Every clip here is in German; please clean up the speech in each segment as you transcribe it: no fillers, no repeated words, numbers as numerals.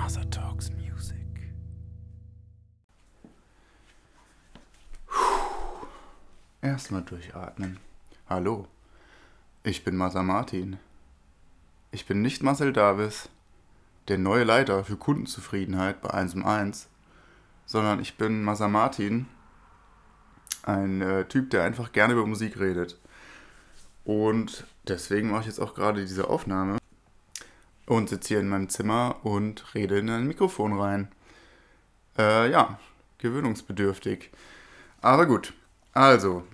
Mother Talks Music. Erstmal durchatmen. Hallo, ich bin Masa Martin. Ich bin nicht Marcel Davis, der neue Leiter für Kundenzufriedenheit bei 1&1, sondern ich bin Masa Martin, ein Typ, der einfach gerne über Musik redet. Und deswegen mache ich jetzt auch gerade diese Aufnahme und sitze hier in meinem Zimmer und rede in ein Mikrofon rein. Gewöhnungsbedürftig. Aber gut, also,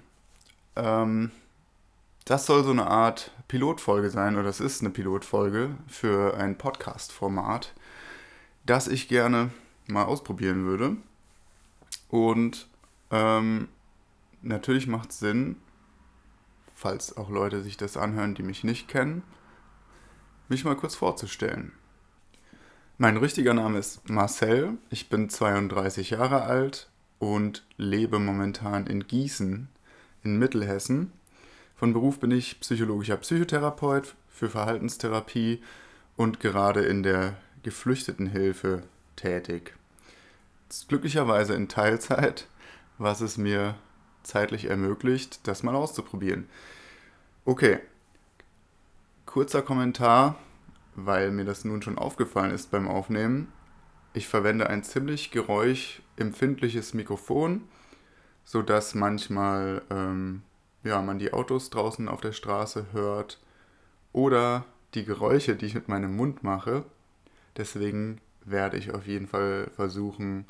das soll so eine Art Pilotfolge sein, oder es ist eine Pilotfolge für ein Podcast-Format, das ich gerne mal ausprobieren würde. Und natürlich macht es Sinn, falls auch Leute sich das anhören, die mich nicht kennen, mich mal kurz vorzustellen. Mein richtiger Name ist Marcel, ich bin 32 Jahre alt und lebe momentan in Gießen in Mittelhessen. Von Beruf bin ich psychologischer Psychotherapeut für Verhaltenstherapie und gerade in der Geflüchtetenhilfe tätig. Das ist glücklicherweise in Teilzeit, was es mir zeitlich ermöglicht, das mal auszuprobieren. Okay, kurzer Kommentar, weil mir das nun schon aufgefallen ist beim Aufnehmen. Ich verwende ein ziemlich geräuschempfindliches Mikrofon, sodass manchmal man die Autos draußen auf der Straße hört oder die Geräusche, die ich mit meinem Mund mache. Deswegen werde ich auf jeden Fall versuchen,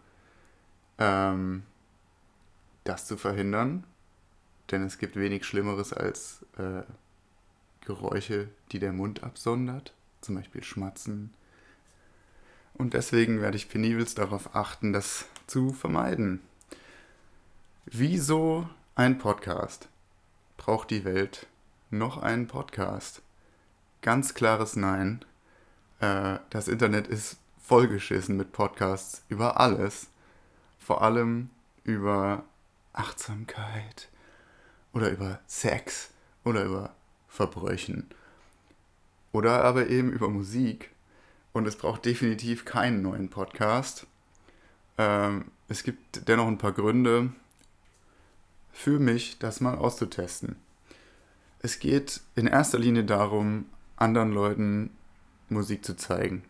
das zu verhindern, denn es gibt wenig Schlimmeres als Geräusche, die der Mund absondert, zum Beispiel Schmatzen. Und deswegen werde ich penibelst darauf achten, das zu vermeiden. Wieso ein Podcast? Braucht die Welt noch einen Podcast? Ganz klares Nein. Das Internet ist vollgeschissen mit Podcasts über alles. Vor allem über Achtsamkeit oder über Sex oder über Verbrechen oder aber eben über Musik. Und es braucht definitiv keinen neuen Podcast. Es gibt dennoch ein paar Gründe für mich, das mal auszutesten. Es geht in erster Linie darum, anderen Leuten Musik zu zeigen.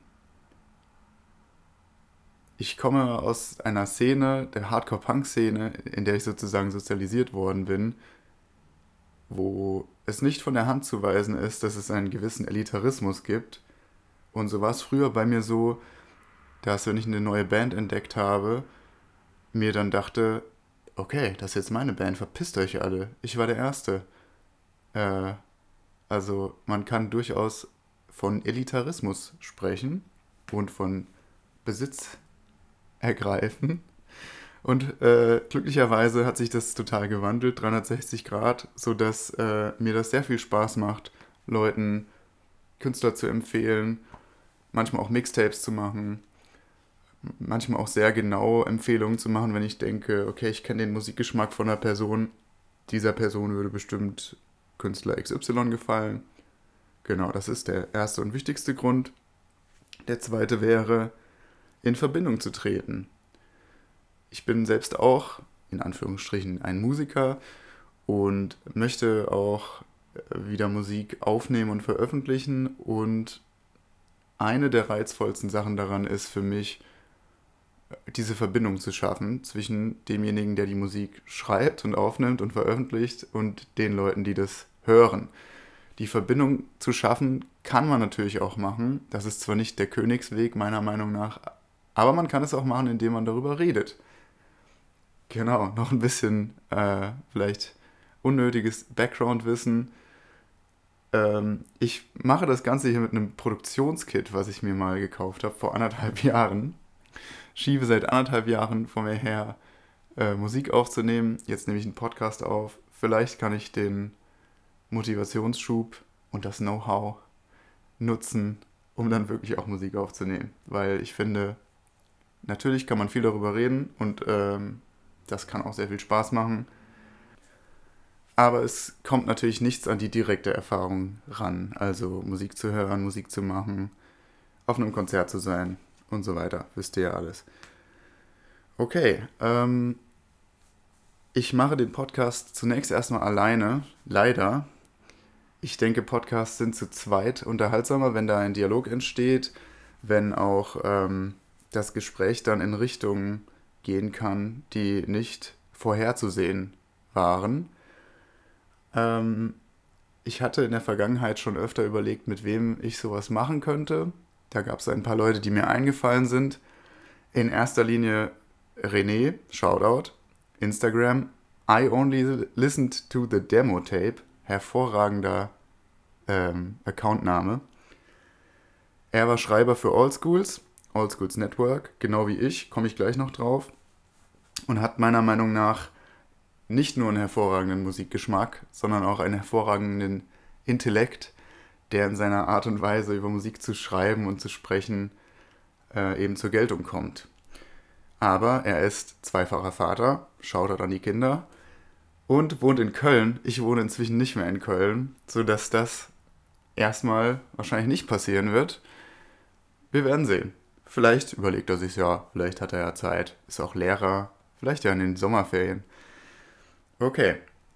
Ich komme aus einer Szene, der Hardcore-Punk-Szene, in der ich sozusagen sozialisiert worden bin, wo es nicht von der Hand zu weisen ist, dass es einen gewissen Elitarismus gibt. Und so war es früher bei mir so, dass, wenn ich eine neue Band entdeckt habe, mir dann dachte, okay, das ist jetzt meine Band, verpisst euch alle, ich war der Erste. Also man kann durchaus von Elitarismus sprechen und von Besitz ergreifen. Und glücklicherweise hat sich das total gewandelt, 360 Grad, sodass mir das sehr viel Spaß macht, Leuten Künstler zu empfehlen, manchmal auch Mixtapes zu machen, manchmal auch sehr genau Empfehlungen zu machen, wenn ich denke, okay, ich kenne den Musikgeschmack von einer Person, dieser Person würde bestimmt Künstler XY gefallen. Genau, das ist der erste und wichtigste Grund. Der zweite wäre, in Verbindung zu treten. Ich bin selbst auch, in Anführungsstrichen, ein Musiker und möchte auch wieder Musik aufnehmen und veröffentlichen. Und eine der reizvollsten Sachen daran ist für mich, diese Verbindung zu schaffen zwischen demjenigen, der die Musik schreibt und aufnimmt und veröffentlicht, und den Leuten, die das hören. Die Verbindung zu schaffen kann man natürlich auch machen. Das ist zwar nicht der Königsweg meiner Meinung nach, aber man kann es auch machen, indem man darüber redet. Genau, noch ein bisschen vielleicht unnötiges Background-Wissen. Ich mache das Ganze hier mit einem Produktionskit, was ich mir mal gekauft habe vor 1,5 Jahren. Schiebe seit 1,5 Jahren vor mir her, Musik aufzunehmen. Jetzt nehme ich einen Podcast auf. Vielleicht kann ich den Motivationsschub und das Know-how nutzen, um dann wirklich auch Musik aufzunehmen. Weil ich finde, natürlich kann man viel darüber reden und das kann auch sehr viel Spaß machen. Aber es kommt natürlich nichts an die direkte Erfahrung ran. Also Musik zu hören, Musik zu machen, auf einem Konzert zu sein und so weiter. Wisst ihr ja alles. Okay, ich mache den Podcast zunächst erstmal alleine, leider. Ich denke, Podcasts sind zu zweit unterhaltsamer, wenn da ein Dialog entsteht, wenn auch das Gespräch dann in Richtungen gehen kann, die nicht vorherzusehen waren. Ich hatte in der Vergangenheit schon öfter überlegt, mit wem ich sowas machen könnte. Da gab es ein paar Leute, die mir eingefallen sind. In erster Linie René, Shoutout, Instagram. I only listened to the demo tape. Hervorragender Accountname. Er war Schreiber für Allschools Network, genau wie ich, komme ich gleich noch drauf. Und hat meiner Meinung nach nicht nur einen hervorragenden Musikgeschmack, sondern auch einen hervorragenden Intellekt, der in seiner Art und Weise über Musik zu schreiben und zu sprechen eben zur Geltung kommt. Aber er ist zweifacher Vater, Shoutout an die Kinder, und wohnt in Köln. Ich wohne inzwischen nicht mehr in Köln, sodass das erstmal wahrscheinlich nicht passieren wird. Wir werden sehen. Vielleicht überlegt er sich ja, vielleicht hat er ja Zeit, ist auch Lehrer, vielleicht ja in den Sommerferien. Okay.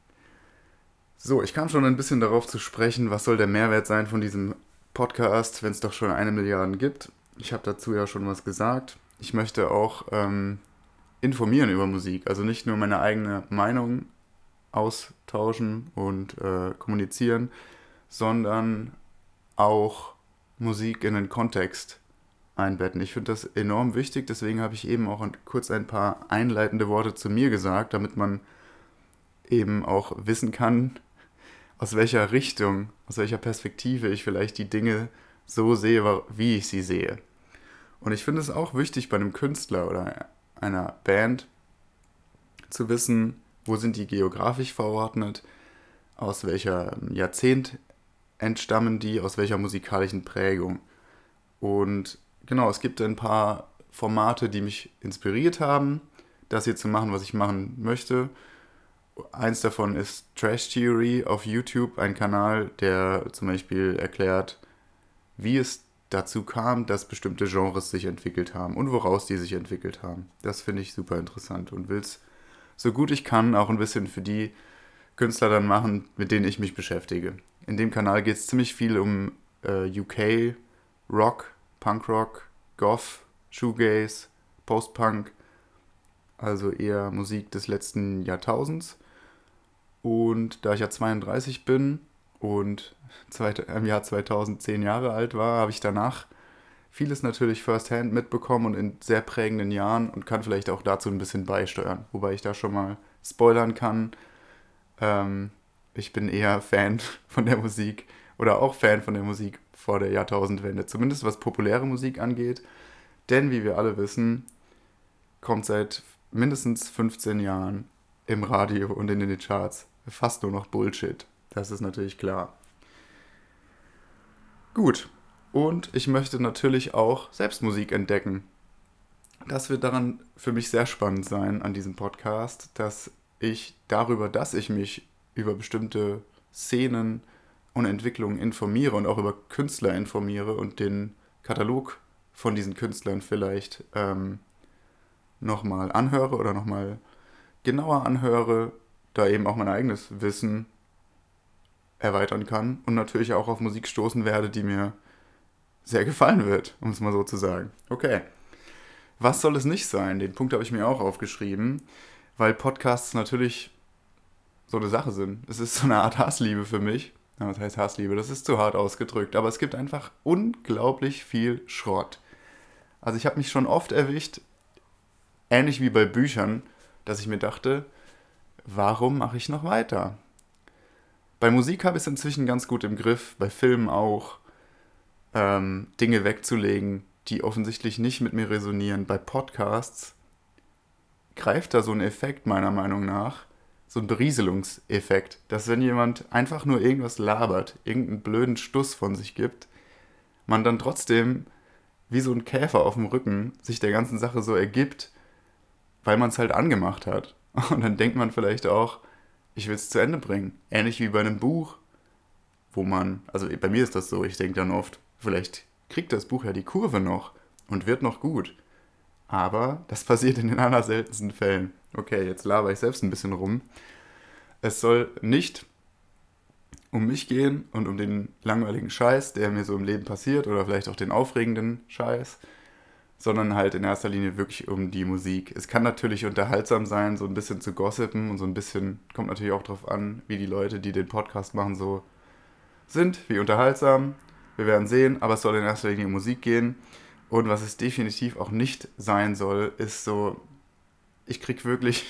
So, ich kam schon ein bisschen darauf zu sprechen, was soll der Mehrwert sein von diesem Podcast, wenn es doch schon 1 Milliarde gibt. Ich habe dazu ja schon was gesagt. Ich möchte auch informieren über Musik, also nicht nur meine eigene Meinung austauschen und kommunizieren, sondern auch Musik in den Kontext einbetten. Ich finde das enorm wichtig, deswegen habe ich eben auch kurz ein paar einleitende Worte zu mir gesagt, damit man eben auch wissen kann, aus welcher Richtung, aus welcher Perspektive ich vielleicht die Dinge so sehe, wie ich sie sehe. Und ich finde es auch wichtig bei einem Künstler oder einer Band zu wissen, wo sind die geografisch verordnet, aus welcher Jahrzehnt entstammen die, aus welcher musikalischen Prägung. Und genau, es gibt ein paar Formate, die mich inspiriert haben, das hier zu machen, was ich machen möchte. Eins davon ist Trash Theory auf YouTube, ein Kanal, der zum Beispiel erklärt, wie es dazu kam, dass bestimmte Genres sich entwickelt haben und woraus die sich entwickelt haben. Das finde ich super interessant und will es so gut ich kann auch ein bisschen für die Künstler dann machen, mit denen ich mich beschäftige. In dem Kanal geht es ziemlich viel um UK, Rock, Punkrock, Goth, Shoegaze, Post-Punk, also eher Musik des letzten Jahrtausends. Und da ich ja 32 bin und im Jahr 2000 10 Jahre alt war, habe ich danach vieles natürlich firsthand mitbekommen und in sehr prägenden Jahren und kann vielleicht auch dazu ein bisschen beisteuern. Wobei ich da schon mal spoilern kann. Ich bin eher Fan von der Musik oder auch Fan von der Musik vor der Jahrtausendwende, zumindest was populäre Musik angeht. Denn wie wir alle wissen, kommt seit mindestens 15 Jahren im Radio und in den Charts fast nur noch Bullshit. Das ist natürlich klar. Gut, und ich möchte natürlich auch selbst Musik entdecken. Das wird daran für mich sehr spannend sein an diesem Podcast, dass ich mich über bestimmte Szenen und Entwicklungen informiere und auch über Künstler informiere und den Katalog von diesen Künstlern vielleicht nochmal anhöre oder nochmal genauer anhöre, da eben auch mein eigenes Wissen erweitern kann und natürlich auch auf Musik stoßen werde, die mir sehr gefallen wird, um es mal so zu sagen. Okay, was soll es nicht sein? Den Punkt habe ich mir auch aufgeschrieben, weil Podcasts natürlich so eine Sache sind. Es ist so eine Art Hassliebe für mich. Ja, was heißt Hassliebe? Das ist zu hart ausgedrückt, aber es gibt einfach unglaublich viel Schrott. Also ich habe mich schon oft erwischt, ähnlich wie bei Büchern, dass ich mir dachte, warum mache ich noch weiter? Bei Musik habe ich es inzwischen ganz gut im Griff, bei Filmen auch, Dinge wegzulegen, die offensichtlich nicht mit mir resonieren. Bei Podcasts greift da so ein Effekt meiner Meinung nach, so ein Berieselungseffekt, dass wenn jemand einfach nur irgendwas labert, irgendeinen blöden Stuss von sich gibt, man dann trotzdem wie so ein Käfer auf dem Rücken sich der ganzen Sache so ergibt, weil man es halt angemacht hat. Und dann denkt man vielleicht auch, ich will es zu Ende bringen. Ähnlich wie bei einem Buch, also bei mir ist das so, ich denke dann oft, vielleicht kriegt das Buch ja die Kurve noch. und wird noch gut. Aber das passiert in den allerseltensten Fällen. Okay, jetzt laber ich selbst ein bisschen rum. Es soll nicht um mich gehen und um den langweiligen Scheiß, der mir so im Leben passiert, oder vielleicht auch den aufregenden Scheiß, sondern halt in erster Linie wirklich um die Musik. Es kann natürlich unterhaltsam sein, so ein bisschen zu gossipen und so ein bisschen, kommt natürlich auch drauf an, wie die Leute, die den Podcast machen, so sind, wie unterhaltsam. Wir werden sehen, aber es soll in erster Linie um Musik gehen. Und was es definitiv auch nicht sein soll, ist so, ich krieg wirklich,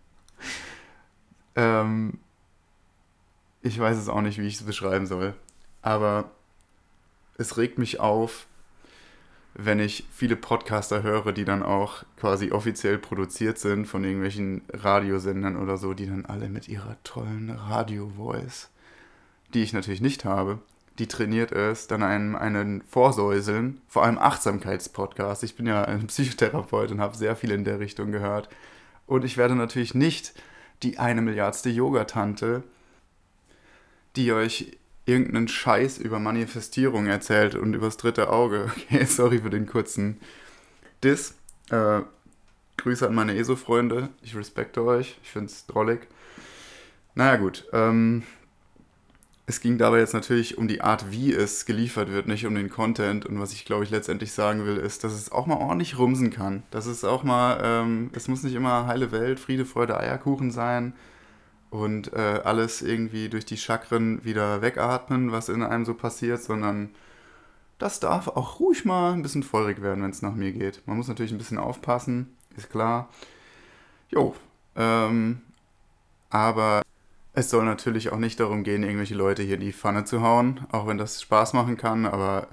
ähm, ich weiß es auch nicht, wie ich es beschreiben soll, aber es regt mich auf, wenn ich viele Podcaster höre, die dann auch quasi offiziell produziert sind von irgendwelchen Radiosendern oder so, die dann alle mit ihrer tollen Radio-Voice, die ich natürlich nicht habe, die trainiert ist, dann einen vorsäuseln, vor allem Achtsamkeitspodcast. Ich bin ja ein Psychotherapeut und habe sehr viel in der Richtung gehört. Und ich werde natürlich nicht die 1 Milliardste Yogatante, die euch irgendeinen Scheiß über Manifestierung erzählt und übers dritte Auge. Okay, sorry für den kurzen Diss. Grüße an meine ESO-Freunde. Ich respekte euch. Ich finde es drollig. Naja gut, es ging dabei jetzt natürlich um die Art, wie es geliefert wird, nicht um den Content. Und was ich, glaube ich, letztendlich sagen will, ist, dass es auch mal ordentlich rumsen kann. Dass es auch mal, es muss nicht immer heile Welt, Friede, Freude, Eierkuchen sein und alles irgendwie durch die Chakren wieder wegatmen, was in einem so passiert, sondern das darf auch ruhig mal ein bisschen feurig werden, wenn es nach mir geht. Man muss natürlich ein bisschen aufpassen, ist klar. Jo, aber es soll natürlich auch nicht darum gehen, irgendwelche Leute hier in die Pfanne zu hauen, auch wenn das Spaß machen kann, aber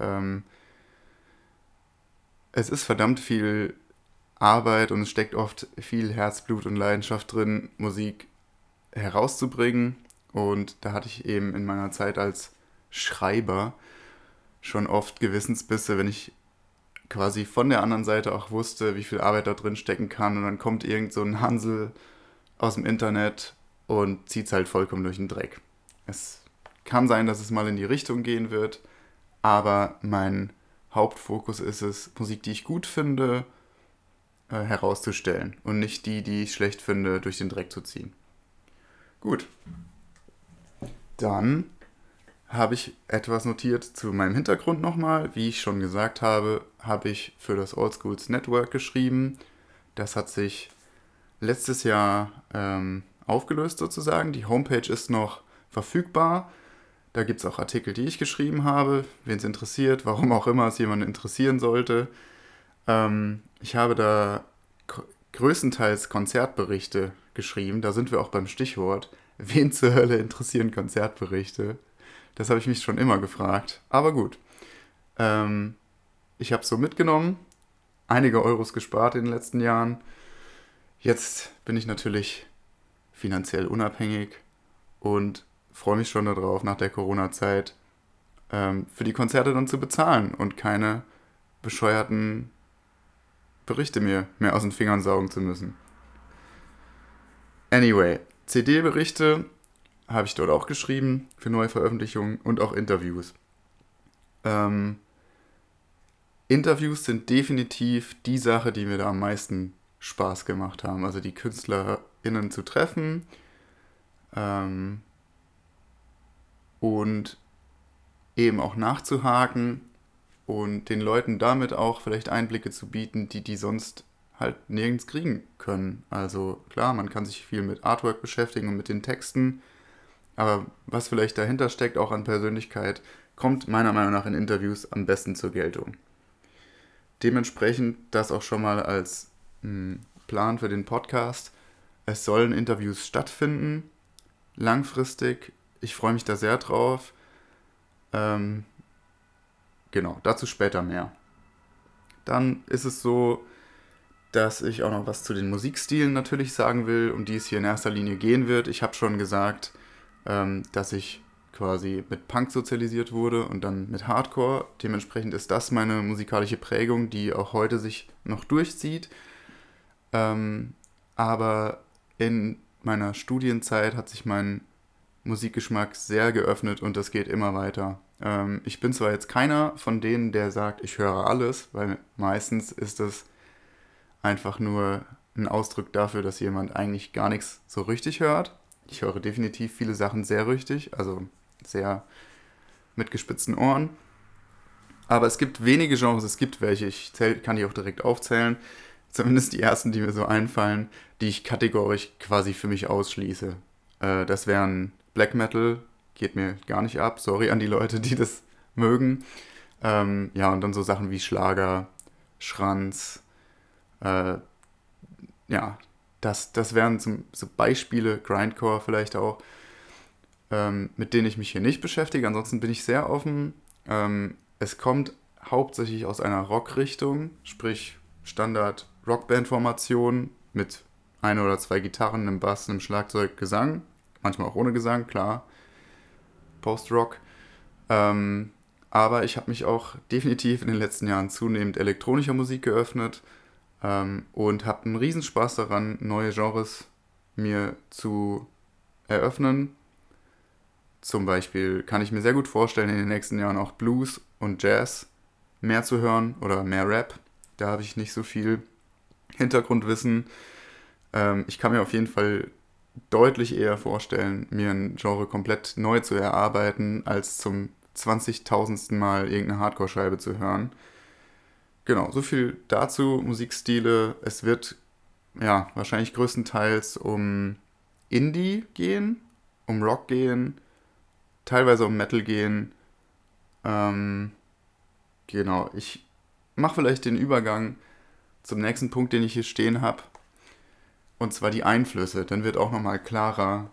es ist verdammt viel Arbeit und es steckt oft viel Herzblut und Leidenschaft drin, Musik herauszubringen. Und da hatte ich eben in meiner Zeit als Schreiber schon oft Gewissensbisse, wenn ich quasi von der anderen Seite auch wusste, wie viel Arbeit da drin stecken kann. Und dann kommt irgend so ein Hansel aus dem Internet und zieht es halt vollkommen durch den Dreck. Es kann sein, dass es mal in die Richtung gehen wird, aber mein Hauptfokus ist es, Musik, die ich gut finde, herauszustellen und nicht die, die ich schlecht finde, durch den Dreck zu ziehen. Gut, dann habe ich etwas notiert zu meinem Hintergrund nochmal. Wie ich schon gesagt habe, habe ich für das Old Schools Network geschrieben. Das hat sich letztes Jahr aufgelöst sozusagen. Die Homepage ist noch verfügbar. Da gibt es auch Artikel, die ich geschrieben habe. Wen es interessiert, warum auch immer es jemanden interessieren sollte. Ich habe da größtenteils Konzertberichte geschrieben. Da sind wir auch beim Stichwort. Wen zur Hölle interessieren Konzertberichte? Das habe ich mich schon immer gefragt. Aber gut. Ich habe es so mitgenommen. Einige Euros gespart in den letzten Jahren. Jetzt bin ich natürlich finanziell unabhängig und freue mich schon darauf, nach der Corona-Zeit für die Konzerte dann zu bezahlen und keine bescheuerten Berichte mir mehr aus den Fingern saugen zu müssen. Anyway, CD-Berichte habe ich dort auch geschrieben für neue Veröffentlichungen und auch Interviews. Interviews sind definitiv die Sache, die mir da am meisten Spaß gemacht haben. Also die KünstlerInnen zu treffen und eben auch nachzuhaken und den Leuten damit auch vielleicht Einblicke zu bieten, die sonst halt nirgends kriegen können. Also klar, man kann sich viel mit Artwork beschäftigen und mit den Texten, aber was vielleicht dahinter steckt, auch an Persönlichkeit, kommt meiner Meinung nach in Interviews am besten zur Geltung. Dementsprechend das auch schon mal als Plan für den Podcast. Es sollen Interviews stattfinden, langfristig. Ich freue mich da sehr drauf. Genau, dazu später mehr. Dann ist es so, dass ich auch noch was zu den Musikstilen natürlich sagen will, um die es hier in erster Linie gehen wird. Ich habe schon gesagt, dass ich quasi mit Punk sozialisiert wurde und dann mit Hardcore. Dementsprechend ist das meine musikalische Prägung, die auch heute sich noch durchzieht. Aber in meiner Studienzeit hat sich mein Musikgeschmack sehr geöffnet und das geht immer weiter. Ich bin zwar jetzt keiner von denen, der sagt, ich höre alles, weil meistens ist es einfach nur ein Ausdruck dafür, dass jemand eigentlich gar nichts so richtig hört. Ich höre definitiv viele Sachen sehr richtig, also sehr mit gespitzten Ohren. Aber es gibt wenige Genres, es gibt welche, kann die auch direkt aufzählen, zumindest die ersten, die mir so einfallen, die ich kategorisch quasi für mich ausschließe. Das wären Black Metal, geht mir gar nicht ab, sorry an die Leute, die das mögen. Ja, und dann so Sachen wie Schlager, Schranz, äh, ja, das wären so Beispiele, Grindcore vielleicht auch, mit denen ich mich hier nicht beschäftige. Ansonsten bin ich sehr offen. Es kommt hauptsächlich aus einer Rockrichtung, sprich Standard Rockband-Formation mit ein oder zwei Gitarren, einem Bass, einem Schlagzeug, Gesang. Manchmal auch ohne Gesang, klar. Post-Rock. Aber ich habe mich auch definitiv in den letzten Jahren zunehmend elektronischer Musik geöffnet und habe einen Riesenspaß daran, neue Genres mir zu eröffnen. Zum Beispiel kann ich mir sehr gut vorstellen, in den nächsten Jahren auch Blues und Jazz mehr zu hören oder mehr Rap. Da habe ich nicht so viel Hintergrundwissen. Ich kann mir auf jeden Fall deutlich eher vorstellen, mir ein Genre komplett neu zu erarbeiten, als zum 20.000. Mal irgendeine Hardcore-Scheibe zu hören. Genau, so viel dazu, Musikstile. Es wird ja wahrscheinlich größtenteils um Indie gehen, um Rock gehen, teilweise um Metal gehen. Ähm, genau, ich mache vielleicht den Übergang zum nächsten Punkt, den ich hier stehen habe. Und zwar die Einflüsse. Dann wird auch nochmal klarer,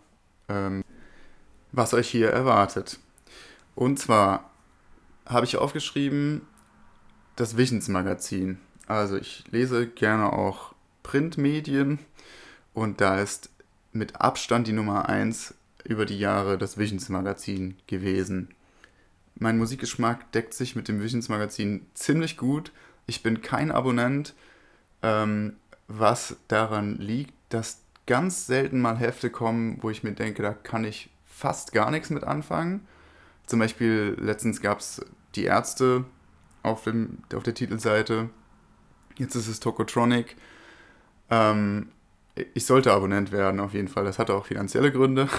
was euch hier erwartet. Und zwar habe ich aufgeschrieben, das Visions Magazin. Also ich lese gerne auch Printmedien und da ist mit Abstand die Nummer eins über die Jahre das Visions Magazin gewesen. Mein Musikgeschmack deckt sich mit dem Visions Magazin ziemlich gut. Ich bin kein Abonnent, was daran liegt, dass ganz selten mal Hefte kommen, wo ich mir denke, da kann ich fast gar nichts mit anfangen. Zum Beispiel letztens gab es die Ärzte auf der Titelseite. Jetzt ist es Tokotronic. Ich sollte Abonnent werden, auf jeden Fall. Das hatte auch finanzielle Gründe.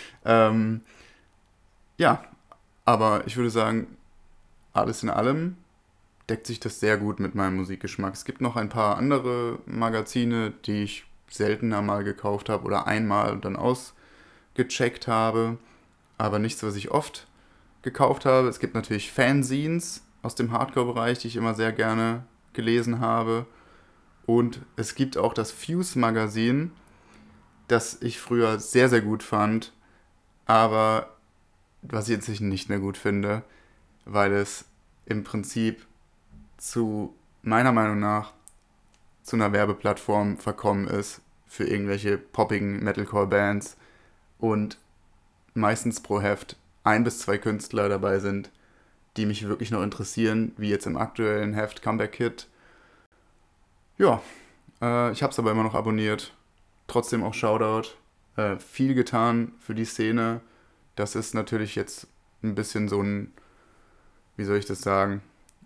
Ja, aber ich würde sagen, alles in allem deckt sich das sehr gut mit meinem Musikgeschmack. Es gibt noch ein paar andere Magazine, die ich seltener mal gekauft habe oder einmal und dann ausgecheckt habe, aber nichts, was ich oft gekauft habe. Es gibt natürlich Fanzines aus dem Hardcore-Bereich, die ich immer sehr gerne gelesen habe. Und es gibt auch das Fuse-Magazin, das ich früher sehr, sehr gut fand, aber was ich jetzt nicht mehr gut finde, weil es im Prinzip meiner Meinung nach, zu einer Werbeplattform verkommen ist für irgendwelche poppigen Metalcore-Bands und meistens pro Heft 1 bis 2 Künstler dabei sind, die mich wirklich noch interessieren, wie jetzt im aktuellen Heft Comeback Kid. Ja, ich habe es aber immer noch abonniert. Trotzdem auch Shoutout. Viel getan für die Szene. Das ist natürlich jetzt ein bisschen so ein, wie soll ich das sagen,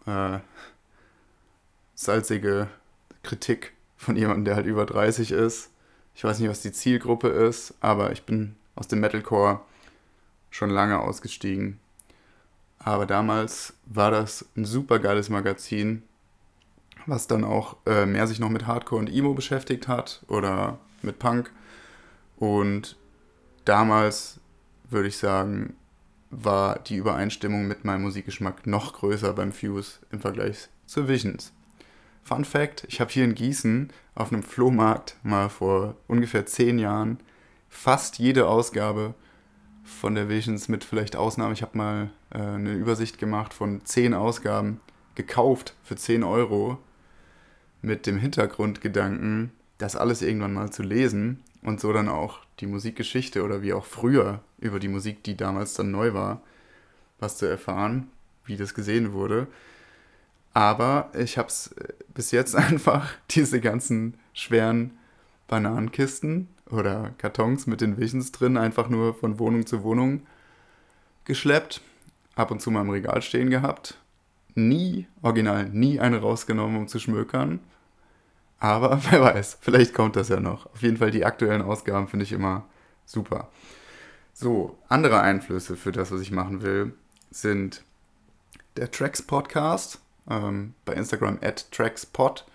salzige Kritik von jemandem, der halt über 30 ist. Ich weiß nicht, was die Zielgruppe ist, aber ich bin aus dem Metalcore schon lange ausgestiegen. Aber damals war das ein super geiles Magazin, was dann auch mehr sich noch mit Hardcore und Emo beschäftigt hat oder mit Punk. Und damals, würde ich sagen, war die Übereinstimmung mit meinem Musikgeschmack noch größer beim Fuse im Vergleich zu Visions. Fun Fact, ich habe hier in Gießen auf einem Flohmarkt mal vor ungefähr 10 Jahren fast jede Ausgabe von der Visions mit vielleicht Ausnahme, ich habe mal eine Übersicht gemacht von 10 Ausgaben gekauft für 10 Euro mit dem Hintergrundgedanken, das alles irgendwann mal zu lesen und so dann auch die Musikgeschichte oder wie auch früher über die Musik, die damals dann neu war, was zu erfahren, wie das gesehen wurde. Aber ich habe es bis jetzt einfach, diese ganzen schweren Bananenkisten oder Kartons mit den Visions drin, einfach nur von Wohnung zu Wohnung geschleppt. ab und zu mal im Regal stehen gehabt. Original, nie eine rausgenommen, um zu schmökern. Aber wer weiß, vielleicht kommt das ja noch. Auf jeden Fall die aktuellen Ausgaben finde ich immer super. So, andere Einflüsse für das, was ich machen will, sind der Tracks Podcast, bei Instagram @TracksPod,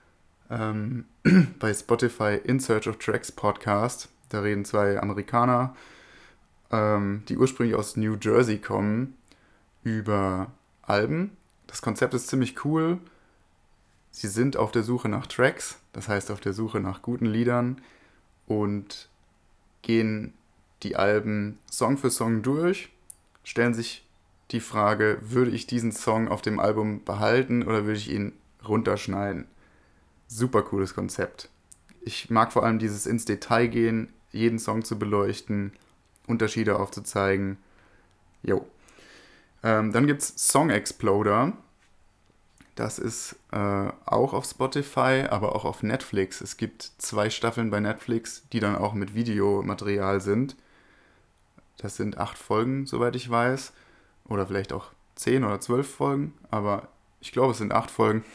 bei Spotify In Search of Tracks Podcast. Da reden zwei Amerikaner, die ursprünglich aus New Jersey kommen, über Alben. Das Konzept ist ziemlich cool. Sie sind auf der Suche nach Tracks, das heißt auf der Suche nach guten Liedern und gehen die Alben Song für Song durch, stellen sich die Frage, würde ich diesen Song auf dem Album behalten oder würde ich ihn runterschneiden? Super cooles Konzept. Ich mag vor allem dieses ins Detail gehen, jeden Song zu beleuchten, Unterschiede aufzuzeigen. Jo. Dann gibt es Song Exploder. Das ist auch auf Spotify, aber auch auf Netflix. Es gibt 2 Staffeln bei Netflix, die dann auch mit Videomaterial sind. Das sind 8 Folgen, soweit ich weiß. Oder vielleicht auch 10 oder 12 Folgen. Aber ich glaube, es sind 8 Folgen.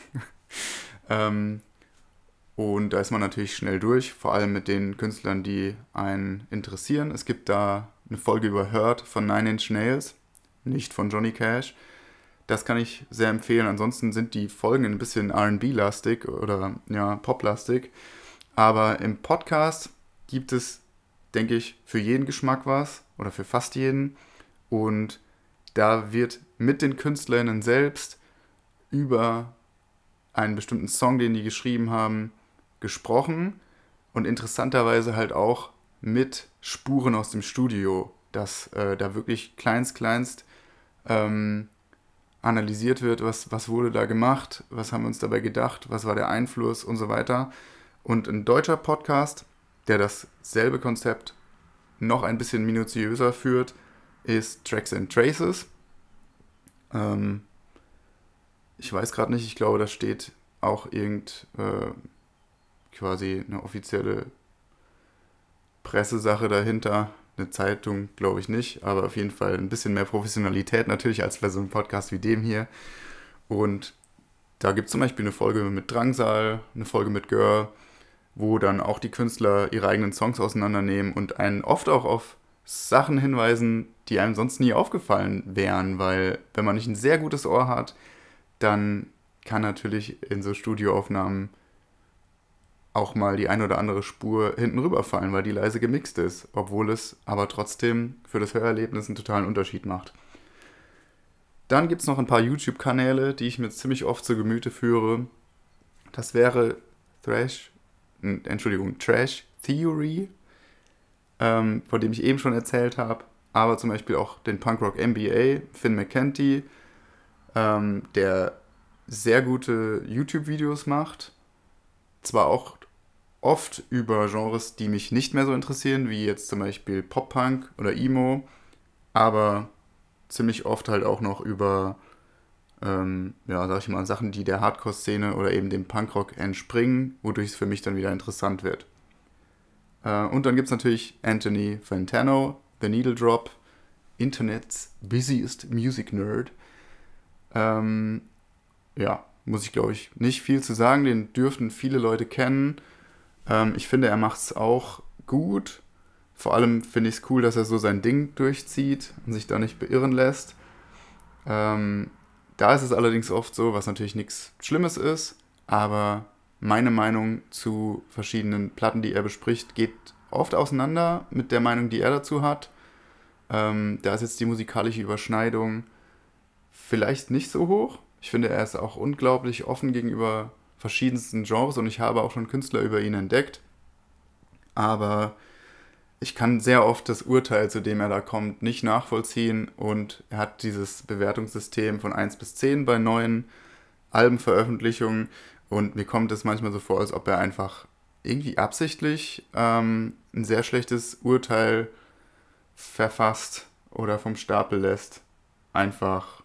Und da ist man natürlich schnell durch. Vor allem mit den Künstlern, die einen interessieren. Es gibt da eine Folge über Hurt von Nine Inch Nails. Nicht von Johnny Cash. Das kann ich sehr empfehlen. Ansonsten sind die Folgen ein bisschen R&B-lastig oder ja, Pop-lastig. Aber im Podcast gibt es, denke ich, für jeden Geschmack was oder für fast jeden. Und da wird mit den KünstlerInnen selbst über einen bestimmten Song, den die geschrieben haben, gesprochen. Und interessanterweise halt auch mit Spuren aus dem Studio, dass da wirklich kleinst analysiert wird, was wurde da gemacht, was haben wir uns dabei gedacht, was war der Einfluss und so weiter. Und ein deutscher Podcast, der dasselbe Konzept noch ein bisschen minutiöser führt, ist Tracks and Traces. Ich weiß gerade nicht, ich glaube, da steht auch quasi eine offizielle Pressesache dahinter. Eine Zeitung glaube ich nicht, aber auf jeden Fall ein bisschen mehr Professionalität natürlich als bei so einem Podcast wie dem hier. Und da gibt es zum Beispiel eine Folge mit Drangsal, eine Folge mit Gör, wo dann auch die Künstler ihre eigenen Songs auseinandernehmen und einen oft auch auf Sachen hinweisen, die einem sonst nie aufgefallen wären, weil wenn man nicht ein sehr gutes Ohr hat, dann kann natürlich in so Studioaufnahmen auch mal die ein oder andere Spur hinten rüberfallen, weil die leise gemixt ist, obwohl es aber trotzdem für das Hörerlebnis einen totalen Unterschied macht. Dann gibt es noch ein paar YouTube-Kanäle, die ich mir ziemlich oft zu Gemüte führe. Das wäre Trash Theory, von dem ich eben schon erzählt habe, aber zum Beispiel auch den Punkrock MBA, Finn McKenty, der sehr gute YouTube-Videos macht. Zwar auch oft über Genres, die mich nicht mehr so interessieren, wie jetzt zum Beispiel Pop-Punk oder Emo, aber ziemlich oft halt auch noch über, sag ich mal, Sachen, die der Hardcore-Szene oder eben dem Punkrock entspringen, wodurch es für mich dann wieder interessant wird. Und dann gibt es natürlich Anthony Fantano, The Needle Drop, Internet's busiest Music Nerd. Muss ich glaube ich nicht viel zu sagen, den dürften viele Leute kennen. Ich finde, er macht es auch gut. Vor allem finde ich es cool, dass er so sein Ding durchzieht und sich da nicht beirren lässt. Da ist es allerdings oft so, was natürlich nichts Schlimmes ist, aber meine Meinung zu verschiedenen Platten, die er bespricht, geht oft auseinander mit der Meinung, die er dazu hat. Da ist jetzt die musikalische Überschneidung vielleicht nicht so hoch. Ich finde, er ist auch unglaublich offen gegenüber verschiedensten Genres und ich habe auch schon Künstler über ihn entdeckt. Aber ich kann sehr oft das Urteil, zu dem er da kommt, nicht nachvollziehen und er hat dieses Bewertungssystem von 1 bis 10 bei neuen Albenveröffentlichungen und mir kommt es manchmal so vor, als ob er einfach irgendwie absichtlich ein sehr schlechtes Urteil verfasst oder vom Stapel lässt. Einfach,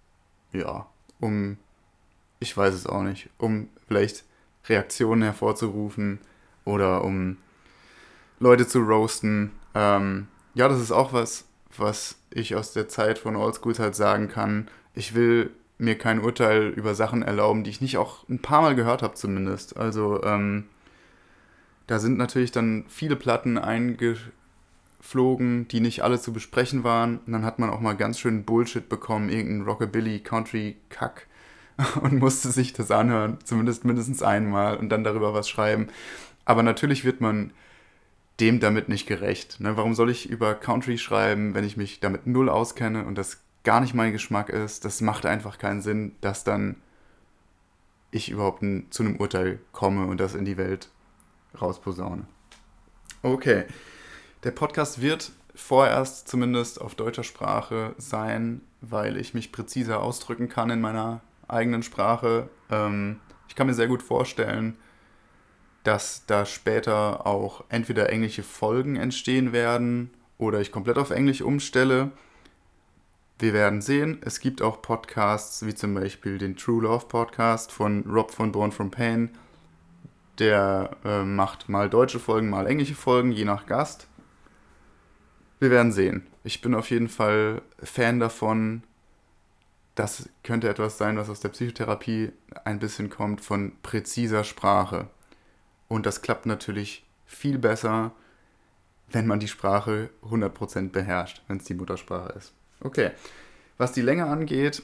ich weiß es auch nicht, um vielleicht Reaktionen hervorzurufen oder um Leute zu roasten. Das ist auch was, was ich aus der Zeit von Oldschools halt sagen kann. Ich will mir kein Urteil über Sachen erlauben, die ich nicht auch ein paar Mal gehört habe zumindest. Also da sind natürlich dann viele Platten eingeflogen, die nicht alle zu besprechen waren. Und dann hat man auch mal ganz schön Bullshit bekommen, irgendein Rockabilly, Country-Kack und musste sich das anhören, zumindest mindestens einmal und dann darüber was schreiben. Aber natürlich wird man dem damit nicht gerecht. Ne? Warum soll ich über Country schreiben, wenn ich mich damit null auskenne und das gar nicht mein Geschmack ist? Das macht einfach keinen Sinn, dass dann ich überhaupt zu einem Urteil komme und das in die Welt rausposaune. Okay, der Podcast wird vorerst zumindest auf deutscher Sprache sein, weil ich mich präziser ausdrücken kann in meiner eigenen Sprache. Ich kann mir sehr gut vorstellen, dass da später auch entweder englische Folgen entstehen werden oder ich komplett auf Englisch umstelle. Wir werden sehen. Es gibt auch Podcasts, wie zum Beispiel den True Love Podcast von Rob von Born from Pain. Der macht mal deutsche Folgen, mal englische Folgen, je nach Gast. Wir werden sehen. Ich bin auf jeden Fall Fan davon. Das könnte etwas sein, was aus der Psychotherapie ein bisschen kommt, von präziser Sprache. Und das klappt natürlich viel besser, wenn man die Sprache 100% beherrscht, wenn es die Muttersprache ist. Okay, was die Länge angeht,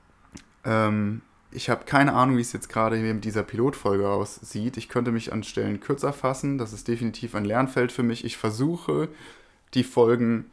ich habe keine Ahnung, wie es jetzt gerade hier mit dieser Pilotfolge aussieht. Ich könnte mich an Stellen kürzer fassen. Das ist definitiv ein Lernfeld für mich. Ich versuche, die Folgen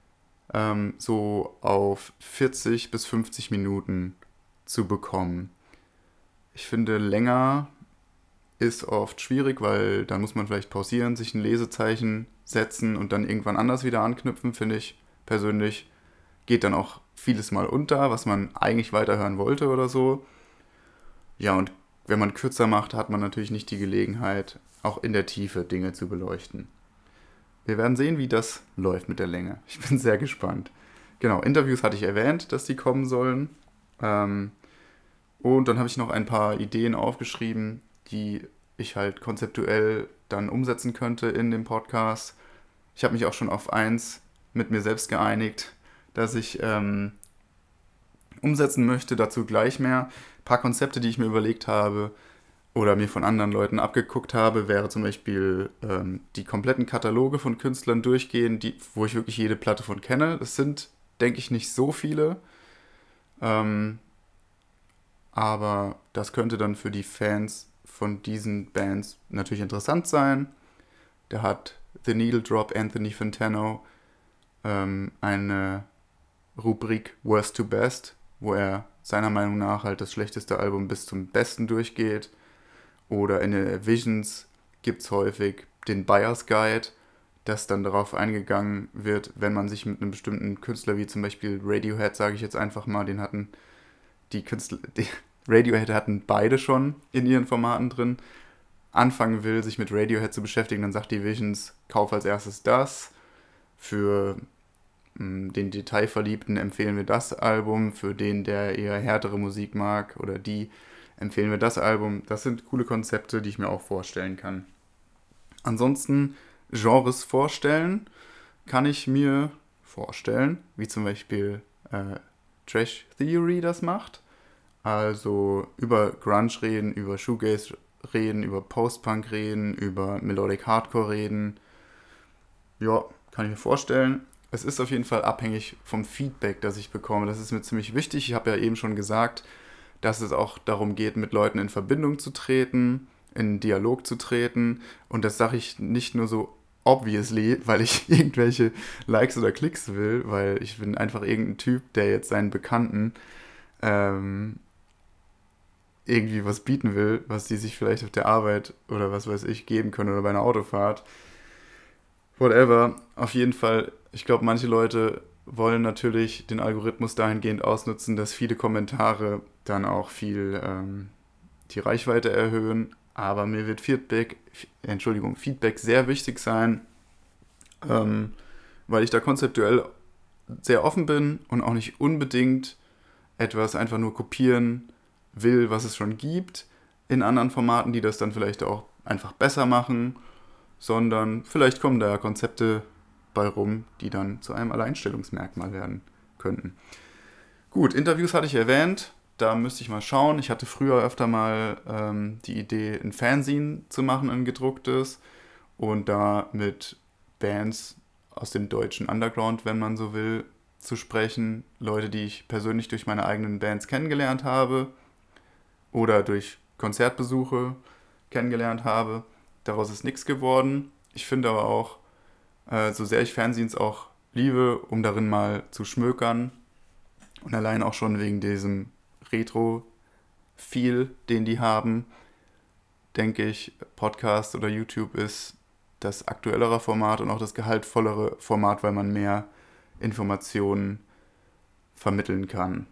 so auf 40 bis 50 Minuten zu bekommen. Ich finde, länger ist oft schwierig, weil dann muss man vielleicht pausieren, sich ein Lesezeichen setzen und dann irgendwann anders wieder anknüpfen, finde ich persönlich. Geht dann auch vieles mal unter, was man eigentlich weiterhören wollte oder so. Ja, und wenn man kürzer macht, hat man natürlich nicht die Gelegenheit, auch in der Tiefe Dinge zu beleuchten. Wir werden sehen, wie das läuft mit der Länge. Ich bin sehr gespannt. Genau, Interviews hatte ich erwähnt, dass die kommen sollen. Und dann habe ich noch ein paar Ideen aufgeschrieben, die ich halt konzeptuell dann umsetzen könnte in dem Podcast. Ich habe mich auch schon auf eins mit mir selbst geeinigt, dass ich umsetzen möchte, dazu gleich mehr. Ein paar Konzepte, die ich mir überlegt habe oder mir von anderen Leuten abgeguckt habe, wäre zum Beispiel die kompletten Kataloge von Künstlern durchgehen, wo ich wirklich jede Platte von kenne. Das sind, denke ich, nicht so viele. Aber das könnte dann für die Fans von diesen Bands natürlich interessant sein. Da hat The Needle Drop Anthony Fantano eine Rubrik Worst to Best, wo er seiner Meinung nach halt das schlechteste Album bis zum Besten durchgeht. Oder in den Visions gibt es häufig den Buyer's Guide, dass dann darauf eingegangen wird, wenn man sich mit einem bestimmten Künstler, wie zum Beispiel Radiohead, sage ich jetzt einfach mal, Radiohead hatten beide schon in ihren Formaten drin, anfangen will, sich mit Radiohead zu beschäftigen, dann sagt die Visions, kauf als erstes das. Für den Detailverliebten empfehlen wir das Album, für den, der eher härtere Musik mag oder die, empfehlen wir das Album. Das sind coole Konzepte, die ich mir auch vorstellen kann. Ansonsten Genres vorstellen kann ich mir vorstellen, wie zum Beispiel Trash Theory das macht. Also über Grunge reden, über Shoegaze reden, über Post-Punk reden, über Melodic Hardcore reden. Ja, kann ich mir vorstellen. Es ist auf jeden Fall abhängig vom Feedback, das ich bekomme. Das ist mir ziemlich wichtig. Ich habe ja eben schon gesagt, dass es auch darum geht, mit Leuten in Verbindung zu treten, in Dialog zu treten. Und das sage ich nicht nur so obviously, weil ich irgendwelche Likes oder Klicks will, weil ich bin einfach irgendein Typ, der jetzt seinen Bekannten irgendwie was bieten will, was die sich vielleicht auf der Arbeit oder was weiß ich geben können oder bei einer Autofahrt. Whatever. Auf jeden Fall, ich glaube, manche Leute wollen natürlich den Algorithmus dahingehend ausnutzen, dass viele Kommentare dann auch viel die Reichweite erhöhen. Aber mir wird Feedback sehr wichtig sein, weil ich da konzeptuell sehr offen bin und auch nicht unbedingt etwas einfach nur kopieren will, was es schon gibt, in anderen Formaten, die das dann vielleicht auch einfach besser machen, sondern vielleicht kommen da Konzepte bei rum, die dann zu einem Alleinstellungsmerkmal werden könnten. Gut, Interviews hatte ich erwähnt, da müsste ich mal schauen. Ich hatte früher öfter mal die Idee, ein Fanzine zu machen, ein gedrucktes, und da mit Bands aus dem deutschen Underground, wenn man so will, zu sprechen. Leute, die ich persönlich durch meine eigenen Bands kennengelernt habe oder durch Konzertbesuche kennengelernt habe. Daraus ist nichts geworden. Ich finde aber auch, so sehr ich Fanzines auch liebe, um darin mal zu schmökern und allein auch schon wegen diesem Retro-Feel, den die haben, denke ich, Podcast oder YouTube ist das aktuellere Format und auch das gehaltvollere Format, weil man mehr Informationen vermitteln kann.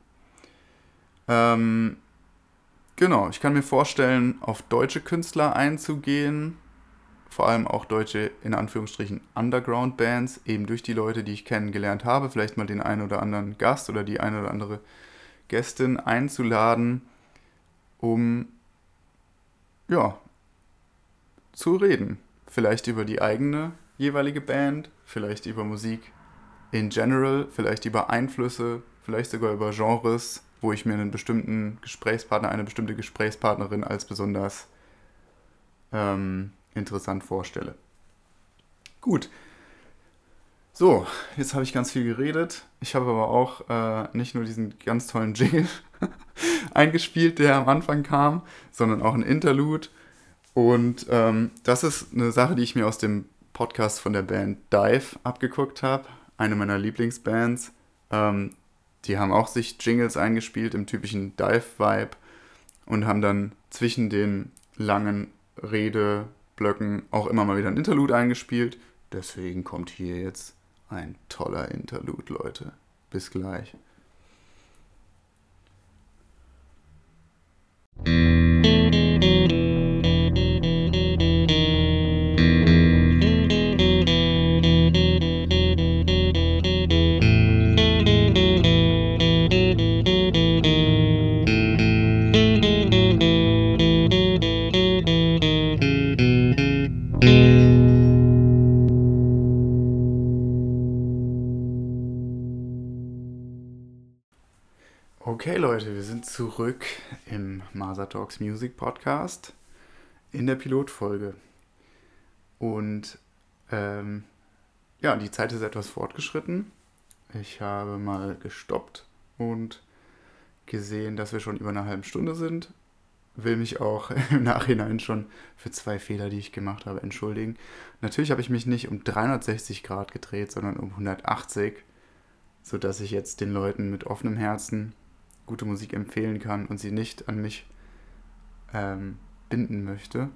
Genau, ich kann mir vorstellen, auf deutsche Künstler einzugehen, vor allem auch deutsche, in Anführungsstrichen, Underground-Bands, eben durch die Leute, die ich kennengelernt habe, vielleicht mal den einen oder anderen Gast oder die eine oder andere Gästin einzuladen, um, ja, zu reden. Vielleicht über die eigene jeweilige Band, vielleicht über Musik in general, vielleicht über Einflüsse, vielleicht sogar über Genres, wo ich mir einen bestimmten Gesprächspartner, eine bestimmte Gesprächspartnerin als besonders interessant vorstelle. Gut, so, jetzt habe ich ganz viel geredet. Ich habe aber auch nicht nur diesen ganz tollen Jingle eingespielt, der am Anfang kam, sondern auch ein Interlude. Und das ist eine Sache, die ich mir aus dem Podcast von der Band Dive abgeguckt habe. Eine meiner Lieblingsbands. Die haben auch sich Jingles eingespielt im typischen Dive-Vibe und haben dann zwischen den langen Redeblöcken auch immer mal wieder ein Interlude eingespielt. Deswegen kommt hier jetzt ein toller Interlude, Leute. Bis gleich. Okay, Leute, wir sind zurück im Masa Talks Music Podcast in der Pilotfolge. Und ja, die Zeit ist etwas fortgeschritten. Ich habe mal gestoppt und gesehen, dass wir schon über eine halbe Stunde sind. Will mich auch im Nachhinein schon für 2 Fehler, die ich gemacht habe, entschuldigen. Natürlich habe ich mich nicht um 360 Grad gedreht, sondern um 180, sodass ich jetzt den Leuten mit offenem Herzen gute Musik empfehlen kann und sie nicht an mich binden möchte.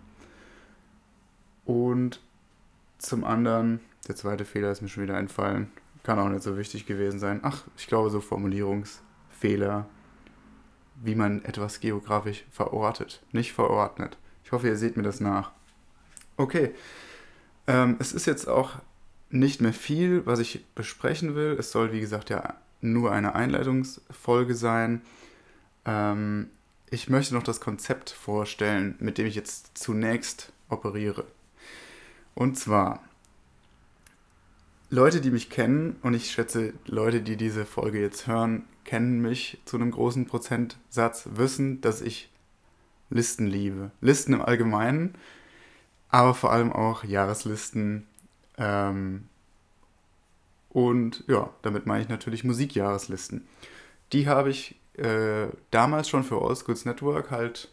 Und zum anderen, der zweite Fehler ist mir schon wieder entfallen, kann auch nicht so wichtig gewesen sein. Ach, ich glaube so Formulierungsfehler, wie man etwas geografisch verortet, nicht verordnet. Ich hoffe, ihr seht mir das nach. Okay, es ist jetzt auch nicht mehr viel, was ich besprechen will. Es soll, wie gesagt, ja nur eine Einleitungsfolge sein. Ich möchte noch das Konzept vorstellen, mit dem ich jetzt zunächst operiere. Und zwar, Leute, die mich kennen, und ich schätze, Leute, die diese Folge jetzt hören, kennen mich zu einem großen Prozentsatz, wissen, dass ich Listen liebe. Listen im Allgemeinen, aber vor allem auch Jahreslisten. Und ja, damit meine ich natürlich Musikjahreslisten. Die habe ich damals schon für All Schools Network halt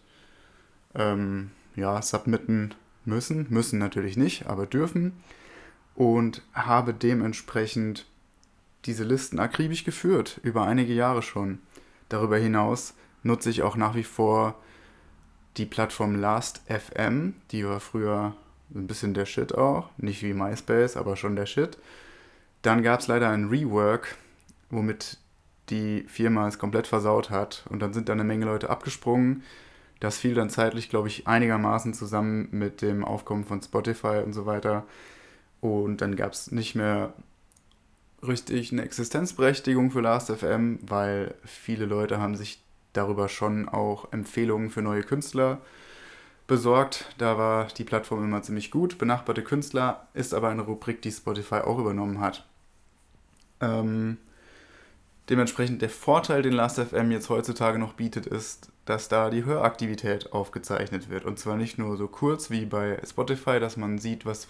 submitten müssen. Müssen natürlich nicht, aber dürfen. Und habe dementsprechend diese Listen akribisch geführt, über einige Jahre schon. Darüber hinaus nutze ich auch nach wie vor die Plattform Last.fm, die war früher ein bisschen der Shit auch, nicht wie MySpace, aber schon der Shit. Dann gab es leider ein Rework, womit die Firma es komplett versaut hat und dann sind da eine Menge Leute abgesprungen. Das fiel dann zeitlich, glaube ich, einigermaßen zusammen mit dem Aufkommen von Spotify und so weiter. Und dann gab es nicht mehr richtig eine Existenzberechtigung für Last.fm, weil viele Leute haben sich darüber schon auch Empfehlungen für neue Künstler besorgt. Da war die Plattform immer ziemlich gut. Benachbarte Künstler ist aber eine Rubrik, die Spotify auch übernommen hat. Dementsprechend der Vorteil, den Last.fm jetzt heutzutage noch bietet, ist, dass da die Höraktivität aufgezeichnet wird. Und zwar nicht nur so kurz wie bei Spotify, dass man sieht, was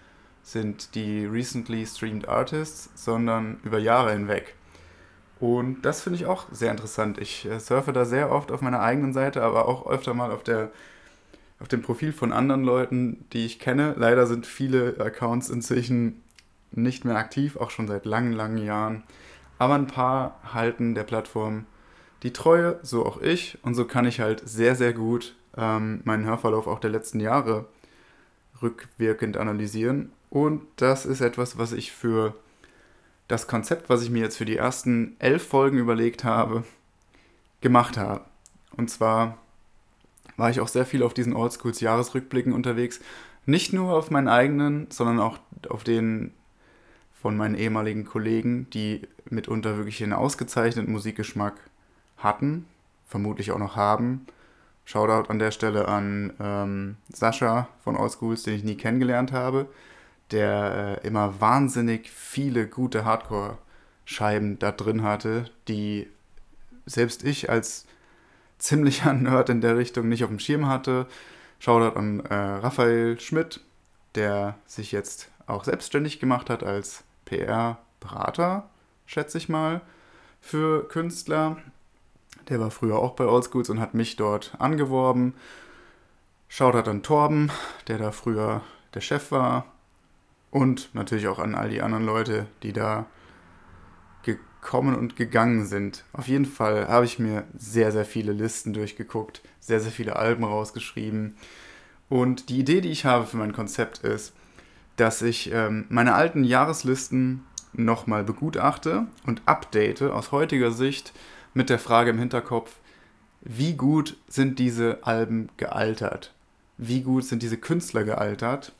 sind die recently streamed Artists, sondern über Jahre hinweg. Und das finde ich auch sehr interessant. Ich surfe da sehr oft auf meiner eigenen Seite, aber auch öfter mal auf dem Profil von anderen Leuten, die ich kenne. Leider sind viele Accounts inzwischen nicht mehr aktiv, auch schon seit langen, langen Jahren. Aber ein paar halten der Plattform die Treue, so auch ich. Und so kann ich halt sehr, sehr gut meinen Hörverlauf auch der letzten Jahre rückwirkend analysieren. Und das ist etwas, was ich für das Konzept, was ich mir jetzt für die ersten 11 Folgen überlegt habe, gemacht habe. Und zwar war ich auch sehr viel auf diesen Oldschools Jahresrückblicken unterwegs. Nicht nur auf meinen eigenen, sondern auch auf den von meinen ehemaligen Kollegen, die mitunter wirklich einen ausgezeichneten Musikgeschmack hatten, vermutlich auch noch haben. Shoutout an der Stelle an Sascha von Oldschools, den ich nie kennengelernt habe, der immer wahnsinnig viele gute Hardcore-Scheiben da drin hatte, die selbst ich als ziemlicher Nerd in der Richtung nicht auf dem Schirm hatte. Shoutout an Raphael Schmidt, der sich jetzt auch selbstständig gemacht hat als PR-Berater, schätze ich mal, für Künstler. Der war früher auch bei Oldschools und hat mich dort angeworben. Shoutout an Torben, der da früher der Chef war. Und natürlich auch an all die anderen Leute, die da gekommen und gegangen sind. Auf jeden Fall habe ich mir sehr, sehr viele Listen durchgeguckt, sehr, sehr viele Alben rausgeschrieben. Und die Idee, die ich habe für mein Konzept ist, dass ich meine alten Jahreslisten nochmal begutachte und update aus heutiger Sicht mit der Frage im Hinterkopf, wie gut sind diese Alben gealtert? Wie gut sind diese Künstler gealtert?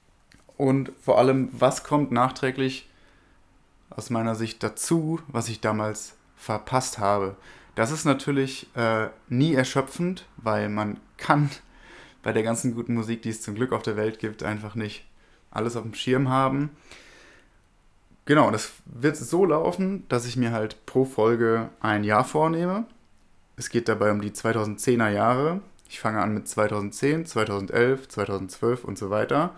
Und vor allem, was kommt nachträglich aus meiner Sicht dazu, was ich damals verpasst habe? Das ist natürlich nie erschöpfend, weil man kann bei der ganzen guten Musik, die es zum Glück auf der Welt gibt, einfach nicht alles auf dem Schirm haben. Genau, das wird so laufen, dass ich mir halt pro Folge ein Jahr vornehme. Es geht dabei um die 2010er Jahre. Ich fange an mit 2010, 2011, 2012 und so weiter.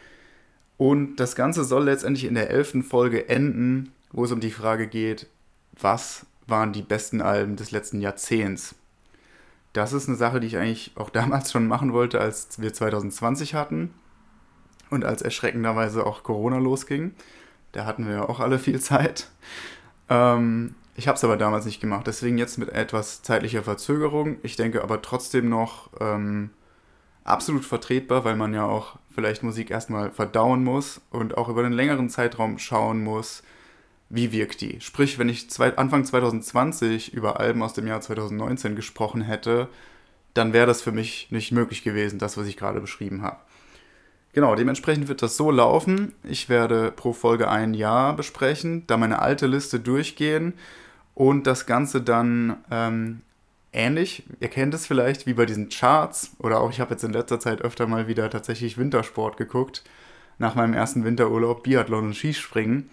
Und das Ganze soll letztendlich in der 11. Folge enden, wo es um die Frage geht, was waren die besten Alben des letzten Jahrzehnts? Das ist eine Sache, die ich eigentlich auch damals schon machen wollte, als wir 2020 hatten und als erschreckenderweise auch Corona losging. Da hatten wir ja auch alle viel Zeit. Ich habe es aber damals nicht gemacht, deswegen jetzt mit etwas zeitlicher Verzögerung. Ich denke aber trotzdem noch absolut vertretbar, weil man ja auch vielleicht Musik erstmal verdauen muss und auch über einen längeren Zeitraum schauen muss, wie wirkt die. Sprich, wenn ich Anfang 2020 über Alben aus dem Jahr 2019 gesprochen hätte, dann wäre das für mich nicht möglich gewesen, das, was ich gerade beschrieben habe. Genau, dementsprechend wird das so laufen. Ich werde pro Folge ein Jahr besprechen, da meine alte Liste durchgehen und das Ganze dann ähnlich, ihr kennt es vielleicht, wie bei diesen Charts oder auch, ich habe jetzt in letzter Zeit öfter mal wieder tatsächlich Wintersport geguckt, nach meinem ersten Winterurlaub, Biathlon und Skispringen.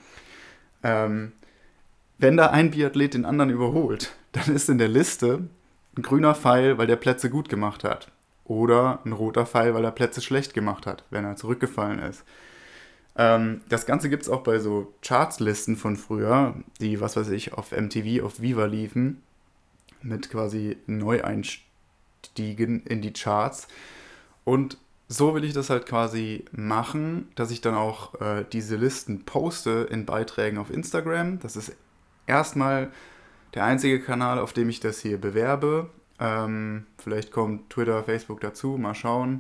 Wenn da ein Biathlet den anderen überholt, dann ist in der Liste ein grüner Pfeil, weil der Plätze gut gemacht hat. Oder ein roter Pfeil, weil er Plätze schlecht gemacht hat, wenn er zurückgefallen ist. Das Ganze gibt es auch bei so Chartslisten von früher, die, was weiß ich, auf MTV, auf Viva liefen, mit quasi Neueinstiegen in die Charts. Und so will ich das halt quasi machen, dass ich dann auch diese Listen poste in Beiträgen auf Instagram. Das ist erstmal der einzige Kanal, auf dem ich das hier bewerbe. Vielleicht kommt Twitter, Facebook dazu, mal schauen.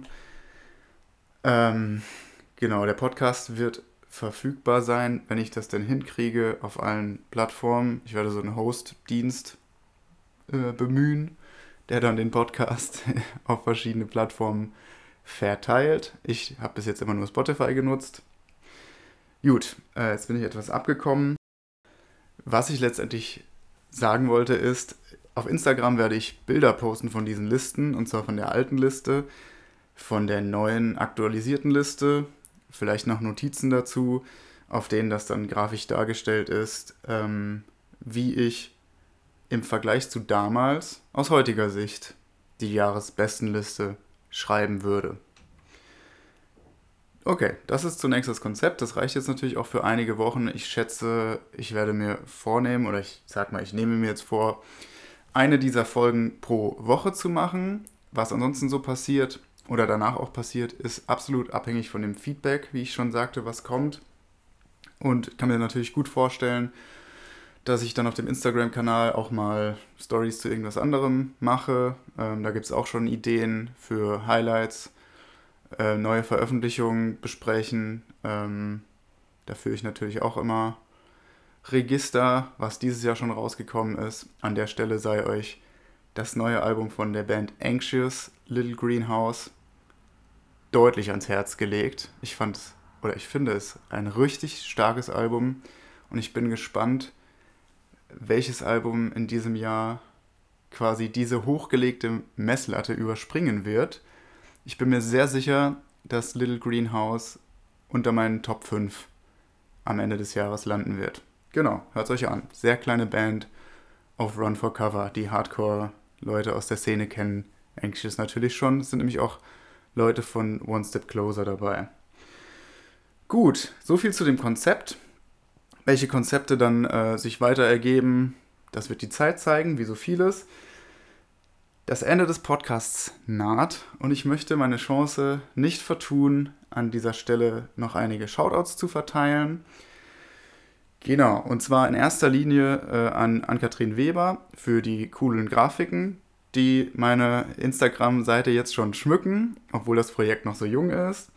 Genau, der Podcast wird verfügbar sein, wenn ich das denn hinkriege, auf allen Plattformen. Ich werde so einen Host-Dienst bemühen, der dann den Podcast auf verschiedene Plattformen verteilt. Ich habe bis jetzt immer nur Spotify genutzt. Gut, jetzt bin ich etwas abgekommen. Was ich letztendlich sagen wollte ist, auf Instagram werde ich Bilder posten von diesen Listen, und zwar von der alten Liste. von der neuen aktualisierten Liste, vielleicht noch Notizen dazu, auf denen das dann grafisch dargestellt ist, wie ich im Vergleich zu damals aus heutiger Sicht die Jahresbestenliste schreiben würde. Okay, das ist zunächst das Konzept. Das reicht jetzt natürlich auch für einige Wochen. Ich schätze, ich werde mir vornehmen, oder ich sag mal, ich nehme mir jetzt vor, eine dieser Folgen pro Woche zu machen. Was ansonsten so passiert oder danach auch passiert, ist absolut abhängig von dem Feedback, wie ich schon sagte, was kommt. Und kann mir natürlich gut vorstellen, dass ich dann auf dem Instagram-Kanal auch mal Stories zu irgendwas anderem mache. Da gibt es auch schon Ideen für Highlights, neue Veröffentlichungen besprechen. Da führe ich natürlich auch immer Register, was dieses Jahr schon rausgekommen ist. An der Stelle sei euch das neue Album von der Band Anxious, Little Greenhouse, deutlich ans Herz gelegt. Ich finde es ein richtig starkes Album und ich bin gespannt, welches Album in diesem Jahr quasi diese hochgelegte Messlatte überspringen wird. Ich bin mir sehr sicher, dass Little Greenhouse unter meinen Top 5 am Ende des Jahres landen wird. Genau, hört es euch an. Sehr kleine Band auf Run for Cover, die Hardcore-Leute aus der Szene kennen. Anxious natürlich schon, es sind nämlich auch Leute von One Step Closer dabei. Gut, so viel zu dem Konzept. Welche Konzepte dann sich weiter ergeben, das wird die Zeit zeigen, wie so vieles. Das Ende des Podcasts naht und ich möchte meine Chance nicht vertun, an dieser Stelle noch einige Shoutouts zu verteilen. Genau, und zwar in erster Linie an Ann-Kathrin Weber für die coolen Grafiken, die meine Instagram-Seite jetzt schon schmücken, obwohl das Projekt noch so jung ist.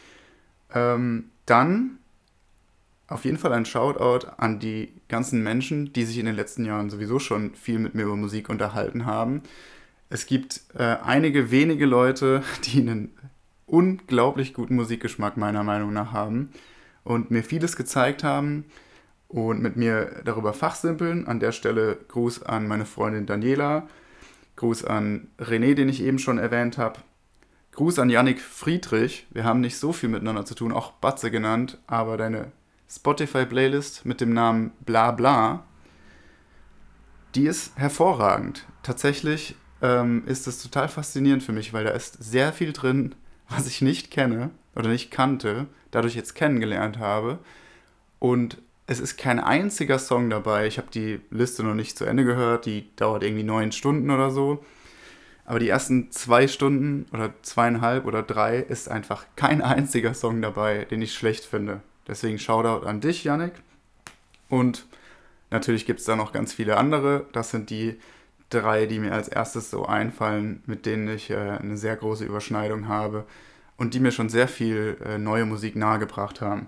Dann auf jeden Fall ein Shoutout an die ganzen Menschen, die sich in den letzten Jahren sowieso schon viel mit mir über Musik unterhalten haben. Es gibt einige wenige Leute, die einen unglaublich guten Musikgeschmack meiner Meinung nach haben und mir vieles gezeigt haben und mit mir darüber fachsimpeln. An der Stelle Gruß an meine Freundin Daniela, Gruß an René, den ich eben schon erwähnt habe, Gruß an Yannick Friedrich. Wir haben nicht so viel miteinander zu tun, auch Batze genannt, aber deine Spotify-Playlist mit dem Namen Bla Bla, die ist hervorragend. Tatsächlich ist es total faszinierend für mich, weil da ist sehr viel drin, was ich nicht kenne oder nicht kannte, dadurch jetzt kennengelernt habe. Und es ist kein einziger Song dabei. Ich habe die Liste noch nicht zu Ende gehört, die dauert irgendwie 9 Stunden oder so. Aber die ersten 2 Stunden oder 2,5 oder 3 ist einfach kein einziger Song dabei, den ich schlecht finde. Deswegen Shoutout an dich, Yannick. Und natürlich gibt es da noch ganz viele andere. Das sind die 3, die mir als erstes so einfallen, mit denen ich eine sehr große Überschneidung habe und die mir schon sehr viel neue Musik nahegebracht haben.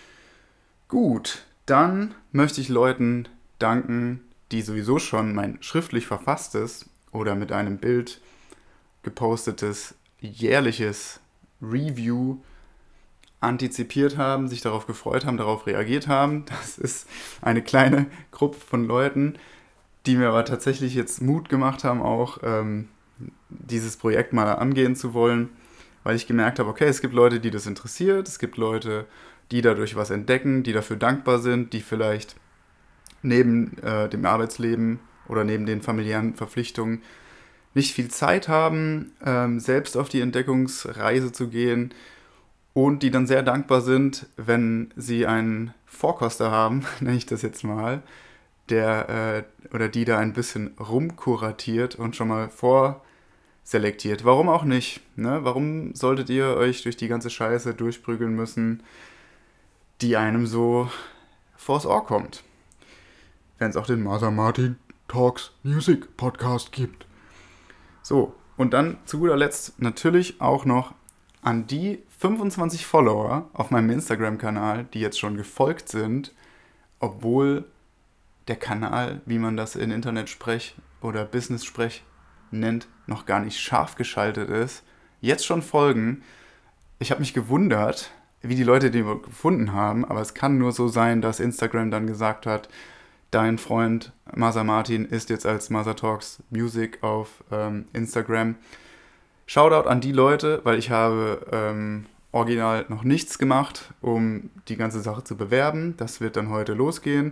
Gut, dann möchte ich Leuten danken, die sowieso schon mein schriftlich verfasstes oder mit einem Bild gepostetes jährliches Review antizipiert haben, sich darauf gefreut haben, darauf reagiert haben. Das ist eine kleine Gruppe von Leuten, die mir aber tatsächlich jetzt Mut gemacht haben, auch dieses Projekt mal angehen zu wollen, weil ich gemerkt habe, okay, es gibt Leute, die das interessiert, es gibt Leute, die dadurch was entdecken, die dafür dankbar sind, die vielleicht neben dem Arbeitsleben oder neben den familiären Verpflichtungen nicht viel Zeit haben, selbst auf die Entdeckungsreise zu gehen und die dann sehr dankbar sind, wenn sie einen Vorkoster haben, nenne ich das jetzt mal, der oder die da ein bisschen rumkuratiert und schon mal vorselektiert. Warum auch nicht? Ne? Warum solltet ihr euch durch die ganze Scheiße durchprügeln müssen, die einem so vors Ohr kommt? Wenn es auch den Maser Martin Talks Music Podcast gibt. So, und dann zu guter Letzt natürlich auch noch an die 25 Follower auf meinem Instagram-Kanal, die jetzt schon gefolgt sind, obwohl der Kanal, wie man das in Internetsprech oder Business-Sprech nennt, noch gar nicht scharf geschaltet ist, jetzt schon folgen. Ich habe mich gewundert, wie die Leute den gefunden haben, aber es kann nur so sein, dass Instagram dann gesagt hat, dein Freund Maser Martin ist jetzt als Maser Talks Music auf Instagram. Shoutout an die Leute, weil ich habe original noch nichts gemacht, um die ganze Sache zu bewerben. Das wird dann heute losgehen.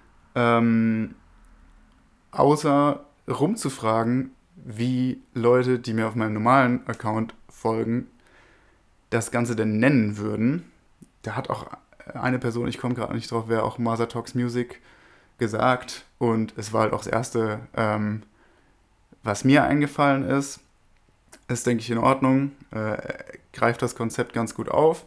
Außer rumzufragen, wie Leute, die mir auf meinem normalen Account folgen, das Ganze denn nennen würden. Da hat auch eine Person, ich komme gerade nicht drauf, wer auch Mother Talks Music gesagt. Und es war halt auch das Erste, was mir eingefallen ist. Ist, denke ich, in Ordnung. Greift das Konzept ganz gut auf.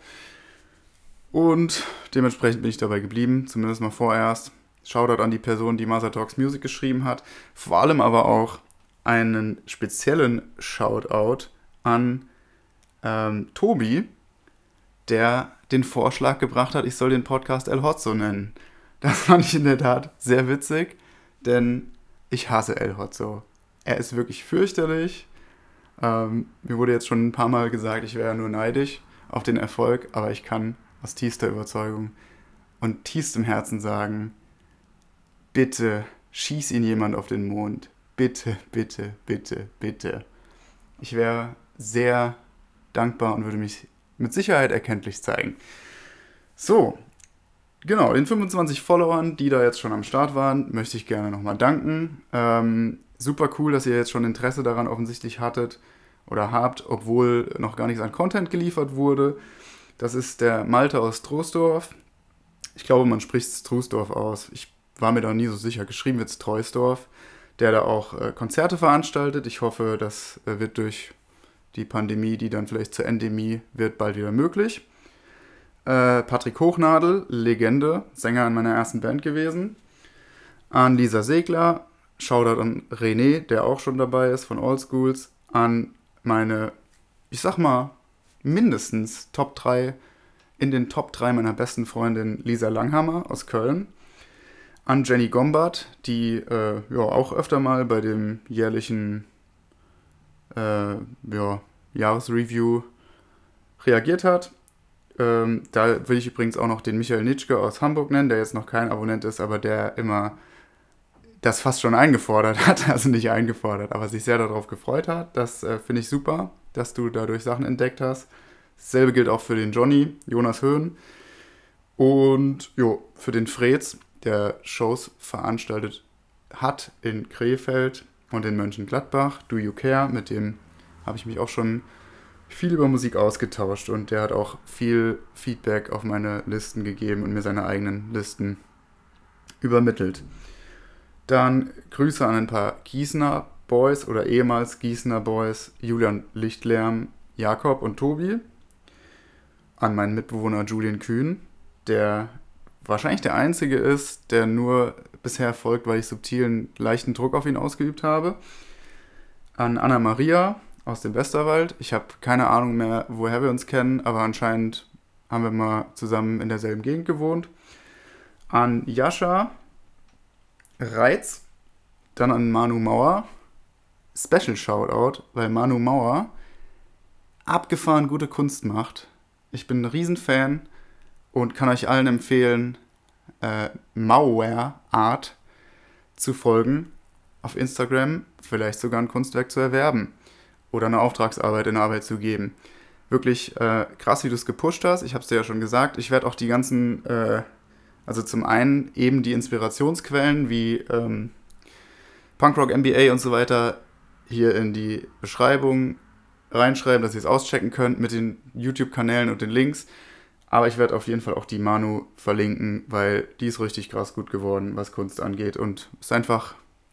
Und dementsprechend bin ich dabei geblieben, zumindest mal vorerst. Shoutout an die Person, die Mother Talks Music geschrieben hat. Vor allem aber auch einen speziellen Shoutout an Tobi, der den Vorschlag gebracht hat, ich soll den Podcast El Hotzo nennen. Das fand ich in der Tat sehr witzig, denn ich hasse El Hotzo. Er ist wirklich fürchterlich. Mir wurde jetzt schon ein paar Mal gesagt, ich wäre nur neidisch auf den Erfolg, aber ich kann aus tiefster Überzeugung und tiefstem Herzen sagen, bitte schieß ihn jemand auf den Mond. Bitte, bitte, bitte, bitte. Ich wäre sehr dankbar und würde mich mit Sicherheit erkenntlich zeigen. So, genau, den 25 Followern, die da jetzt schon am Start waren, möchte ich gerne nochmal danken. Super cool, dass ihr jetzt schon Interesse daran offensichtlich hattet oder habt, obwohl noch gar nichts an Content geliefert wurde. Das ist der Malte aus Troisdorf. Ich glaube, man spricht es Troisdorf aus. Ich war mir da nie so sicher. Geschrieben wird es Troisdorf, der da auch Konzerte veranstaltet. Ich hoffe, das wird durch die Pandemie, die dann vielleicht zur Endemie wird, bald wieder möglich. Patrick Hochnadel, Legende, Sänger in meiner ersten Band gewesen. An Lisa Segler, Shoutout an René, der auch schon dabei ist von All Schools. An meine, ich sag mal, mindestens in den Top 3 meiner besten Freundin Lisa Langhammer aus Köln. An Jenny Gombard, die auch öfter mal bei dem jährlichen Jahresreview reagiert hat. Da will ich übrigens auch noch den Michael Nitschke aus Hamburg nennen, der jetzt noch kein Abonnent ist, aber der immer das fast schon eingefordert hat, also nicht eingefordert, aber sich sehr darauf gefreut hat. Das finde ich super, dass du dadurch Sachen entdeckt hast. Dasselbe gilt auch für den Johnny, Jonas Höhn. Und für den Freds, der Shows veranstaltet hat in Krefeld und in Mönchengladbach. Do You Care, mit dem habe ich mich auch schon viel über Musik ausgetauscht und der hat auch viel Feedback auf meine Listen gegeben und mir seine eigenen Listen übermittelt. Dann Grüße an ein paar Gießener Boys oder ehemals Gießener Boys, Julian Lichtlärm, Jakob und Tobi. An meinen Mitbewohner Julian Kühn, der wahrscheinlich der Einzige ist, der nur bisher folgt, weil ich subtilen, leichten Druck auf ihn ausgeübt habe. An Anna Maria aus dem Westerwald. Ich habe keine Ahnung mehr, woher wir uns kennen, aber anscheinend haben wir mal zusammen in derselben Gegend gewohnt. An Jascha Reitz, dann an Manu Mauer. Special Shoutout, weil Manu Mauer abgefahren gute Kunst macht. Ich bin ein Riesenfan und kann euch allen empfehlen, Mauer Art zu folgen auf Instagram, vielleicht sogar ein Kunstwerk zu erwerben oder eine Auftragsarbeit in Arbeit zu geben. Wirklich krass, wie du es gepusht hast. Ich habe es dir ja schon gesagt. Ich werde auch die ganzen, also zum einen eben die Inspirationsquellen wie Punkrock MBA und so weiter hier in die Beschreibung reinschreiben, dass ihr es auschecken könnt mit den YouTube-Kanälen und den Links. Aber ich werde auf jeden Fall auch die Manu verlinken, weil die ist richtig krass gut geworden, was Kunst angeht. Und es ist einfach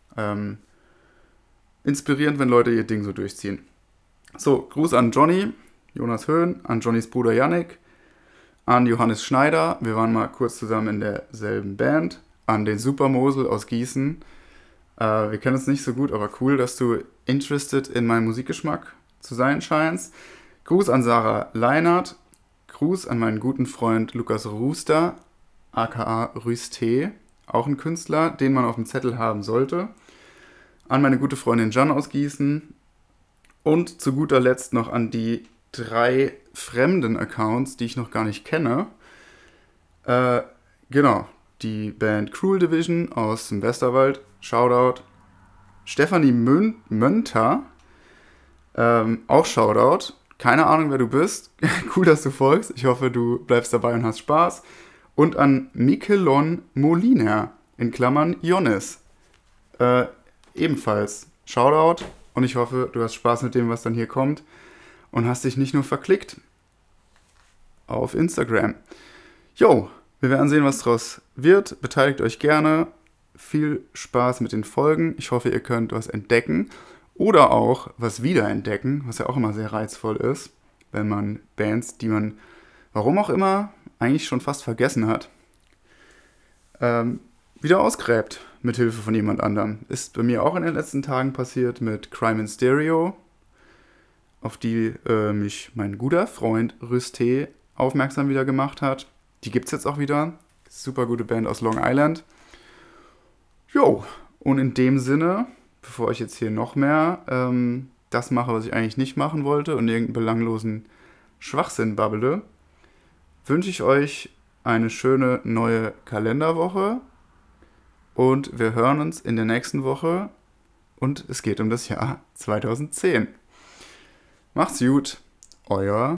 inspirierend, wenn Leute ihr Ding so durchziehen. So, Gruß an Johnny, Jonas Höhn, an Johnnys Bruder Yannick, an Johannes Schneider, wir waren mal kurz zusammen in derselben Band, an den Supermosel aus Gießen. Wir kennen uns nicht so gut, aber cool, dass du interested in meinem Musikgeschmack zu sein scheinst. Gruß an Sarah Leinert, Gruß an meinen guten Freund Lukas Ruster, aka Rüste, auch ein Künstler, den man auf dem Zettel haben sollte. An meine gute Freundin Jan aus Gießen und zu guter Letzt noch an die 3 fremden Accounts, die ich noch gar nicht kenne. Genau, die Band Cruel Division aus dem Westerwald, Shoutout. Stefanie Mönter, Auch Shoutout. Keine Ahnung, wer du bist. Cool, dass du folgst. Ich hoffe, du bleibst dabei und hast Spaß. Und an Mikelon Moliner, in Klammern Jonis. Ebenfalls Shoutout. Und ich hoffe, du hast Spaß mit dem, was dann hier kommt. Und hast dich nicht nur verklickt auf Instagram. Jo, wir werden sehen, was draus wird. Beteiligt euch gerne. Viel Spaß mit den Folgen. Ich hoffe, ihr könnt was entdecken. Oder auch was wiederentdecken, was ja auch immer sehr reizvoll ist, wenn man Bands, die man, warum auch immer, eigentlich schon fast vergessen hat, wieder ausgräbt mit Hilfe von jemand anderem. Ist bei mir auch in den letzten Tagen passiert mit Crime in Stereo, auf die mich mein guter Freund Rüste aufmerksam wieder gemacht hat. Die gibt's jetzt auch wieder. Super gute Band aus Long Island. Jo, und in dem Sinne, bevor ich jetzt hier noch mehr das mache, was ich eigentlich nicht machen wollte und irgendeinen belanglosen Schwachsinn babbele, wünsche ich euch eine schöne neue Kalenderwoche und wir hören uns in der nächsten Woche und es geht um das Jahr 2010. Macht's gut, euer